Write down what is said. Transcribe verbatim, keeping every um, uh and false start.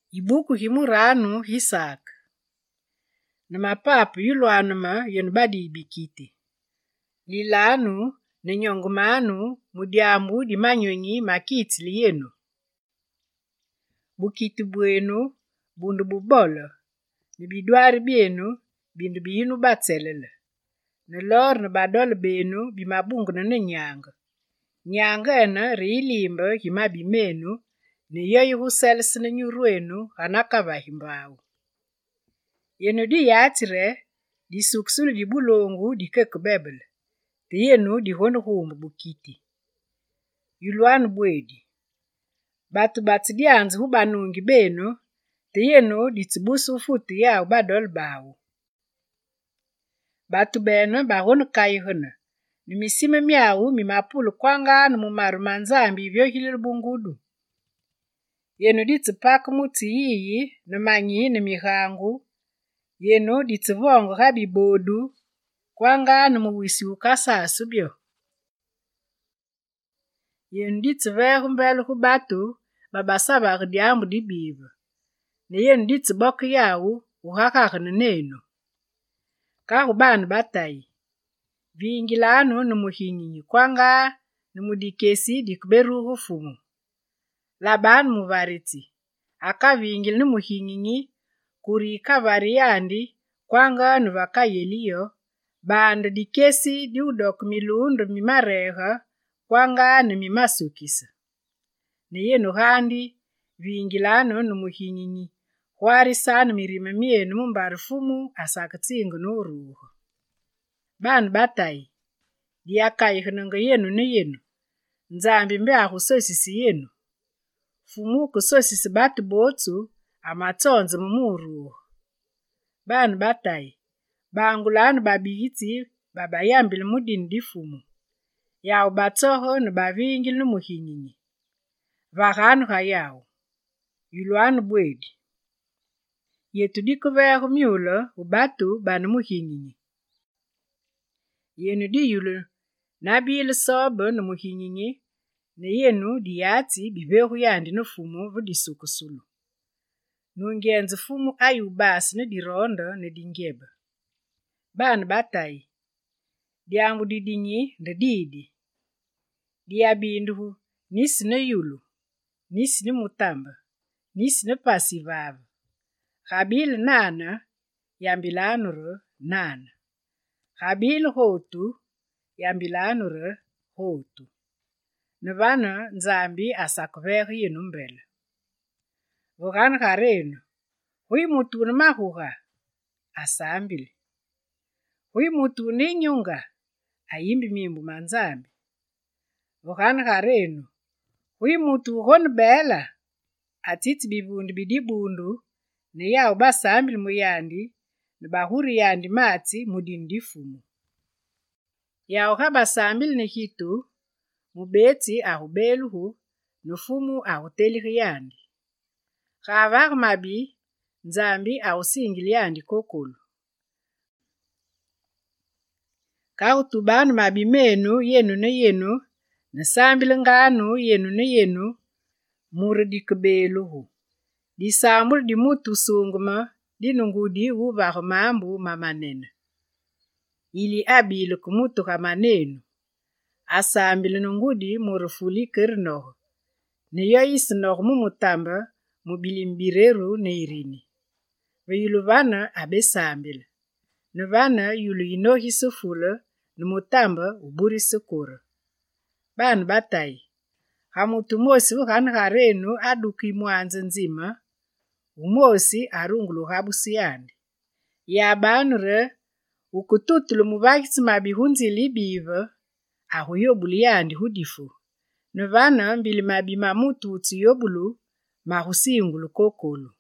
Ibuku himuranu hisaka. Na mapapu yulwanuma yenubadi ibikite. Lilanu ne nyongumanu mudiambu di manyonyi makitili yenu. Bukiti bwenu bundu bubolo. Ne bidwari bienu bindu biyinu batselele. Ne lor ne badole benu bimabungu ne nyanga. Nyanga ena riilimba himabi menu ne yoyi huselesi ne nyurwenu hanakava himbawu. Yenu di yatire di suksulu di bulongu di kekebebele. Te yenu di honu humu bukiti. Yulwanu bwedi. Batu batu dianzi hubanungi benu te yenu di tsibusu ufutu ya ubadol bawu. Batu benu bahonu kaihuna. Nimisime miawu mimapulu kwanga numumaru manzambi vyohili bungudu. Yenu di tsipaku muti yiyi numanyi nimihangu. Yenu di tsivongo habi bodu kwanga numuwisi ukasa asubyo. Yenu di tsivehu mbelu hubatu babasaba diambu di biva. Ne yenu di tsiboku yawu uhakahana nenu. Kahubanu batayi. Vingilanu numuhinyinyi kwanga numudikesi dikuberu hufumu. Labanu muvariti. Aka vingil numuhinyinyi kuri kavariyandi kwanga nuvaka yeliyo. Bandu dikesi di udoku milundu mimareha kwanga numimasukisa. Ne yenu handi vingilanu numuhinyinyi. Huari sanu mirime mienu mumbarufumu asakatsingu nuruhu. Banu batayi. Diakai hununga yenu ne yenu. Nzambi mbea husosisi yenu. Fumu kusosisi batu botu amatonze mumuruhu. Banu batayi. Bangulanu babihiti babayambili mudini difumu. Yao batoho nubavingili numuhinyinyi. Vahanu hayawu. Yulwanu bwedi. Yetu dikuvehu miulo ubatu banu muhinyinyi. Yenu di yulu nabili sobo numuhinyinyi. Ne yenu diyati bibehu yandi nufumu vudisukusulu. Nungenzi fumu ayubasi nudirondo nedingeba. Banu batayi. Diambu didinyi ndedidi. Diabinduhu nisi ne yulu. Nisi ne mutamba. Nisi ne pasivava. Habili nana yambilanuru nana. Habili hotu yambilanuru hotu. Nuvana nzambi asakuvehu yenu mbele. Vuganu harenu. Hui mutu namahuha. Asambili. Hui mutu ninyunga. Ayimbi mimbu manzambi. Vuganu harenu. Hui mutu honu bela. Atiti bibundu bidibundu. Ne yao basambili muyandi. Nubahuri yandi mati mudindifumu. Yao haba sambili ne hitu. Mubeti ahubeluhu. Nufumu ahutelihi yandi. Kavaru mabi. Nzambi ahusingili yandi kokulu. Kahutubanu mabi menu yenu ne yenu. Nasambili nganu yenu ne yenu. Muridikubeluhu. Disambuli di mutu sunguma. Dinungudi uvahu mambu mamanena. Ili abili kumutu hamanenu. Asambili nungudi murufuli kirnohu. Ne yoyisi nohu mumutamba. Mubilimbireru ne irini. Ve yulu vana abesambili. Ne vana yulu inohi sufula. Numutamba uburi sukura. Banu batayi. Hamutu mosi uhanu harenu aduki muanze nzima. Umosi arungulu habusi yandi. Ya banure ukututulu mubakisi mabihunzi libiva. Ahu yobulu yandi hudifu. Ne vana mbili mabi mamutu uti yobulu. Mahusingulu kokulu.